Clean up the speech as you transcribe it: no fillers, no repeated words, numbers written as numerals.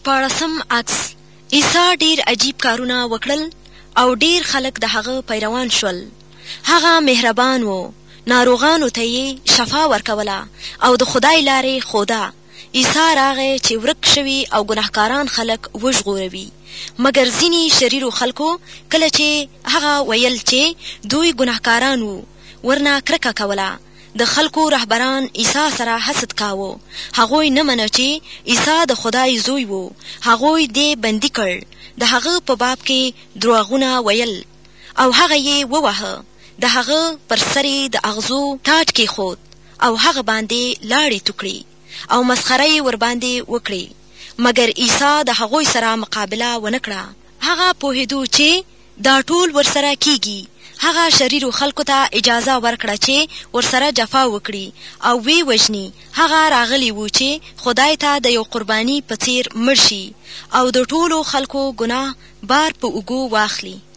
14 عکس. عیسی ډیر عجیب کارونه وکړل او ډیر خلک د هغه پیروان شول. هغه مهربان و، ناروغانو ته یې شفا ورکوله او د خدای لارې ښوده. عیسی راغی چې ورک شوي او ګناهکاران خلک وژغوروي. مګر ځینې شریرو خلکو کله چې هغه ویل چې دوی ګناهکاران وو، ورنه کرکه کوله. د خلکو رهبران عیسی سره حسد کاوه. هغوی نه منه چې عیسی د خدای زوی وو. هغوی دې بندي کړ. د هغه په باب کې دروغونه ویل او هغه یې ووهه. د هغه پر سر د اغزو تاج کېښود او هغه باندې لاړې توکړې او مسخره یې ورباندې وکړې. مګر عیسی د هغوی سره مقابله ونه کړه. هغه پوهېدو چې دا ټول ورسره کیږي. هغه شریرو خلکو ته اجازه ورکړه چې ورسره جفا وکړي او وی وژني. هغه راغلی و چې خدای ته د یو قرباني په څیر مړ شي او د ټولو خلکو ګناه بار په اوږو واخلي.